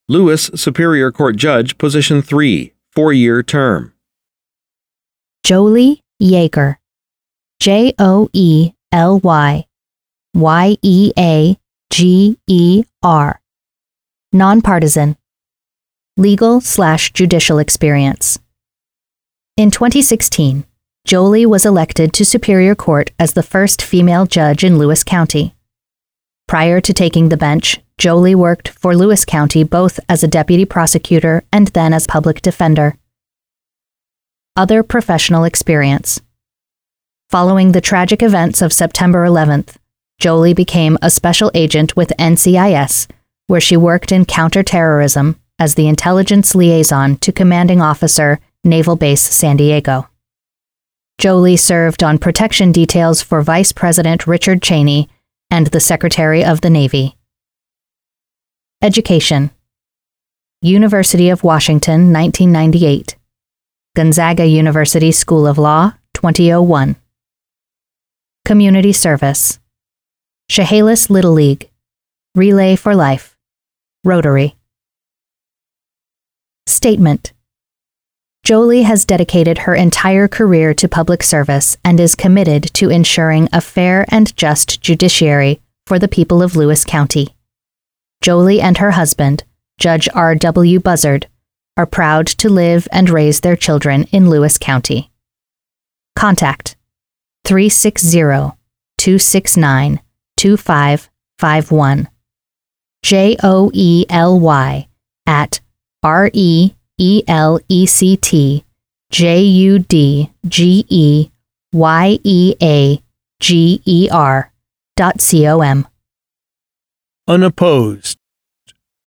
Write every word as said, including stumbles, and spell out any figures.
Lewis Superior Court Judge, Position three, four-year term. Joely Yeager. J O E L Y Y E A G E R. Nonpartisan. Legal slash judicial experience. In twenty sixteen, Joely was elected to Superior Court as the first female judge in Lewis County. Prior to taking the bench, Joely worked for Lewis County both as a deputy prosecutor and then as public defender. Other professional experience. Following the tragic events of September eleventh, Joely became a special agent with N C I S, where she worked in counterterrorism as the intelligence liaison to Commanding Officer, Naval Base San Diego. Joely served on protection details for Vice President Richard Cheney and the Secretary of the Navy. Education. University of Washington, nineteen ninety-eight. Gonzaga University School of Law, two thousand one. Community service. Chehalis Little League. Relay for Life. Rotary. Statement. Joely has dedicated her entire career to public service and is committed to ensuring a fair and just judiciary for the people of Lewis County. Joely and her husband, Judge R W Buzzard, are proud to live and raise their children in Lewis County. Contact three six zero, two six nine, two five five one. J O E L Y at R E E L E C T J U D G E Y E A G E R dot C O M. Unopposed.